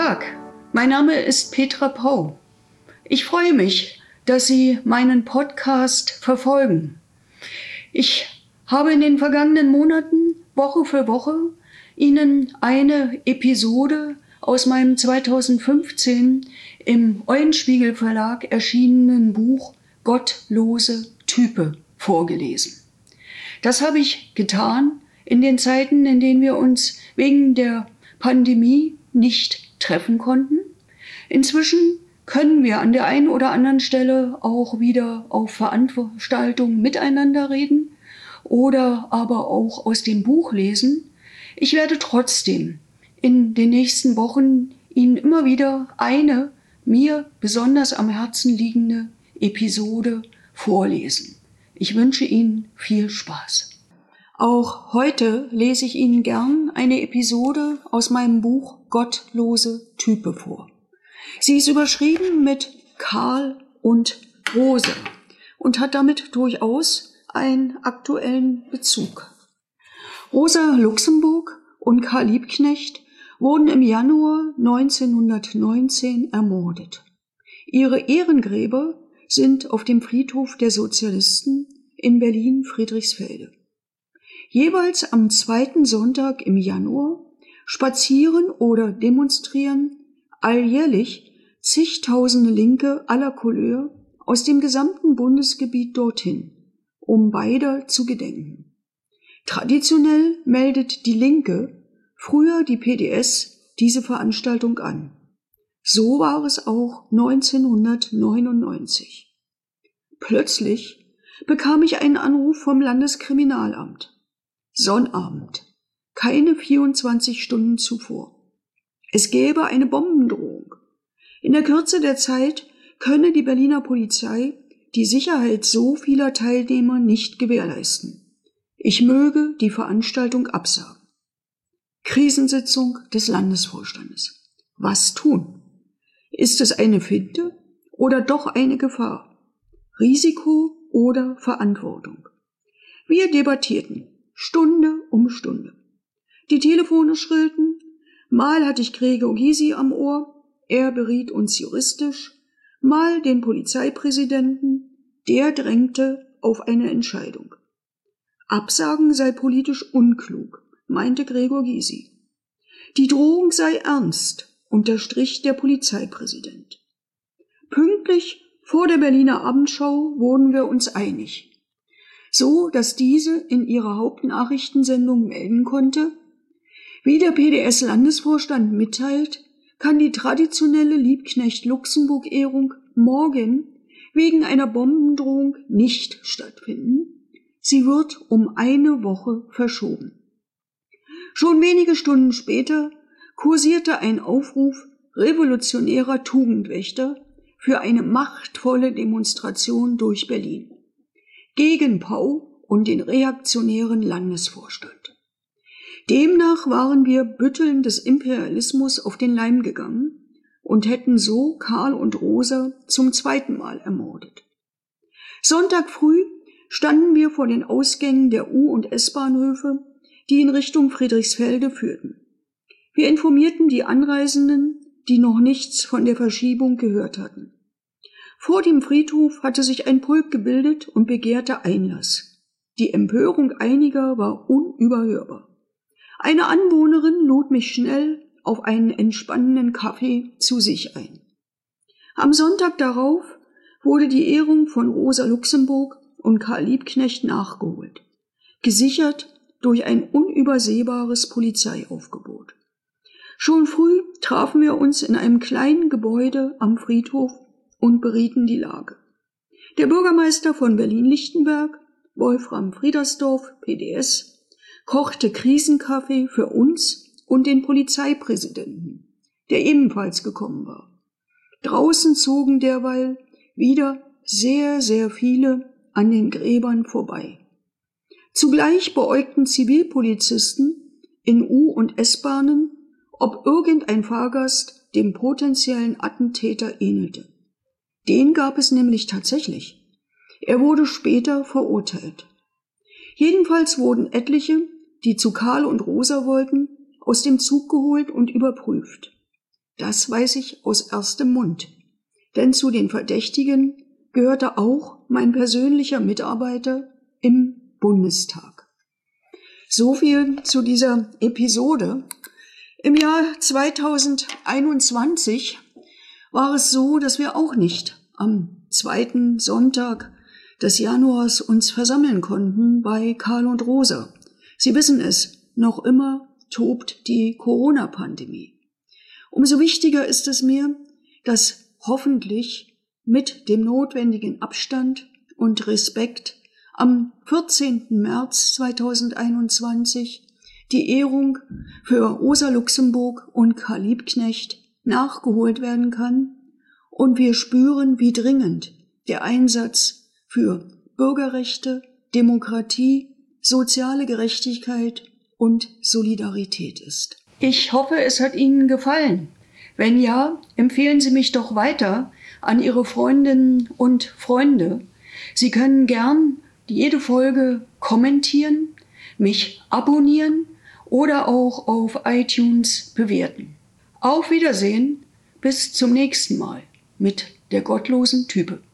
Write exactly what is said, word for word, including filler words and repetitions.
Tag, mein Name ist Petra Pau. Ich freue mich, dass Sie meinen Podcast verfolgen. Ich habe in den vergangenen Monaten, Woche für Woche, Ihnen eine Episode aus meinem zweitausendfünfzehn im Eulenspiegel Verlag erschienenen Buch Gottlose Type vorgelesen. Das habe ich getan in den Zeiten, in denen wir uns wegen der Pandemie nicht treffen konnten. Inzwischen können wir an der einen oder anderen Stelle auch wieder auf Veranstaltungen miteinander reden oder aber auch aus dem Buch lesen. Ich werde trotzdem in den nächsten Wochen Ihnen immer wieder eine mir besonders am Herzen liegende Episode vorlesen. Ich wünsche Ihnen viel Spaß. Auch heute lese ich Ihnen gern eine Episode aus meinem Buch Gottlose Type vor. Sie ist überschrieben mit Karl und Rosa und hat damit durchaus einen aktuellen Bezug. Rosa Luxemburg und Karl Liebknecht wurden im Januar neunzehnhundertneunzehn ermordet. Ihre Ehrengräber sind auf dem Friedhof der Sozialisten in Berlin-Friedrichsfelde. Jeweils am zweiten Sonntag im Januar spazieren oder demonstrieren alljährlich zigtausende Linke aller Couleur aus dem gesamten Bundesgebiet dorthin, um beider zu gedenken. Traditionell meldet die Linke, früher die P D S, diese Veranstaltung an. So war es auch neunzehnhundertneunundneunzig. Plötzlich bekam ich einen Anruf vom Landeskriminalamt. Sonnabend, keine vierundzwanzig Stunden zuvor. Es gäbe eine Bombendrohung. In der Kürze der Zeit könne die Berliner Polizei die Sicherheit so vieler Teilnehmer nicht gewährleisten. Ich möge die Veranstaltung absagen. Krisensitzung des Landesvorstandes. Was tun? Ist es eine Finte oder doch eine Gefahr? Risiko oder Verantwortung? Wir debattierten, Stunde um Stunde. Die Telefone schrillten, mal hatte ich Gregor Gysi am Ohr, er beriet uns juristisch, mal den Polizeipräsidenten, der drängte auf eine Entscheidung. Absagen sei politisch unklug, meinte Gregor Gysi. Die Drohung sei ernst, unterstrich der Polizeipräsident. Pünktlich vor der Berliner Abendschau wurden wir uns einig, so dass diese in ihrer Hauptnachrichtensendung melden konnte: Wie der P D S-Landesvorstand mitteilt, kann die traditionelle Liebknecht-Luxemburg-Ehrung morgen wegen einer Bombendrohung nicht stattfinden. Sie wird um eine Woche verschoben. Schon wenige Stunden später kursierte ein Aufruf revolutionärer Tugendwächter für eine machtvolle Demonstration durch Berlin gegen Pau und den reaktionären Landesvorstand. Demnach waren wir Bütteln des Imperialismus auf den Leim gegangen und hätten so Karl und Rosa zum zweiten Mal ermordet. Sonntag früh standen wir vor den Ausgängen der U- und S-Bahnhöfe, die in Richtung Friedrichsfelde führten. Wir informierten die Anreisenden, die noch nichts von der Verschiebung gehört hatten. Vor dem Friedhof hatte sich ein Pulk gebildet und begehrte Einlass. Die Empörung einiger war unüberhörbar. Eine Anwohnerin lud mich schnell auf einen entspannenden Kaffee zu sich ein. Am Sonntag darauf wurde die Ehrung von Rosa Luxemburg und Karl Liebknecht nachgeholt, gesichert durch ein unübersehbares Polizeiaufgebot. Schon früh trafen wir uns in einem kleinen Gebäude am Friedhof und berieten die Lage. Der Bürgermeister von Berlin-Lichtenberg, Wolfram Friedersdorf, P D S, kochte Krisenkaffee für uns und den Polizeipräsidenten, der ebenfalls gekommen war. Draußen zogen derweil wieder sehr, sehr viele an den Gräbern vorbei. Zugleich beäugten Zivilpolizisten in U- und S-Bahnen, ob irgendein Fahrgast dem potenziellen Attentäter ähnelte. Den gab es nämlich tatsächlich. Er wurde später verurteilt. Jedenfalls wurden etliche, die zu Karl und Rosa wollten, aus dem Zug geholt und überprüft. Das weiß ich aus erstem Mund. Denn zu den Verdächtigen gehörte auch mein persönlicher Mitarbeiter im Bundestag. So viel zu dieser Episode. Im Jahr zweitausendeinundzwanzig war es so, dass wir auch nicht am zweiten Sonntag des Januars uns versammeln konnten bei Karl und Rosa. Sie wissen es, noch immer tobt die Corona-Pandemie. Umso wichtiger ist es mir, dass hoffentlich mit dem notwendigen Abstand und Respekt am vierzehnten März zweitausendeinundzwanzig die Ehrung für Rosa Luxemburg und Karl Liebknecht nachgeholt werden kann und wir spüren, wie dringend der Einsatz für Bürgerrechte, Demokratie, soziale Gerechtigkeit und Solidarität ist. Ich hoffe, es hat Ihnen gefallen. Wenn ja, empfehlen Sie mich doch weiter an Ihre Freundinnen und Freunde. Sie können gern jede Folge kommentieren, mich abonnieren oder auch auf iTunes bewerten. Auf Wiedersehen, bis zum nächsten Mal mit der gottlosen Type.